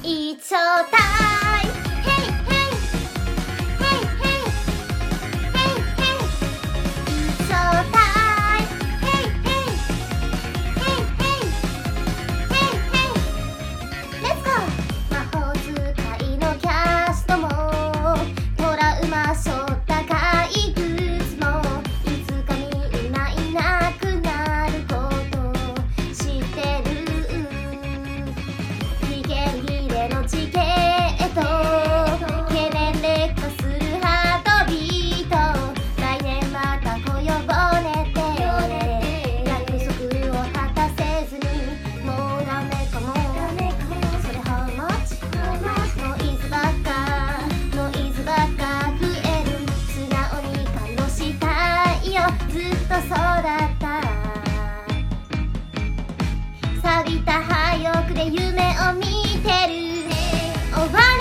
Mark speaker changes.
Speaker 1: It's show time. Hey hey hey hey hey hey. It's show time. Hey hey hey hey hey hey. Let's go. 魔法使いのキャストもトラウマ背負った怪物もいつかみんないなくなること知ってる。危険ヒレのチケット懸念劣化するハートビート来年また来ようねって約束を果たせずにもうダメかも。それ How much? ノイズばっか増える。素直に感動したいよずっとそうだった。錆びた廃屋で夢を見てる。おば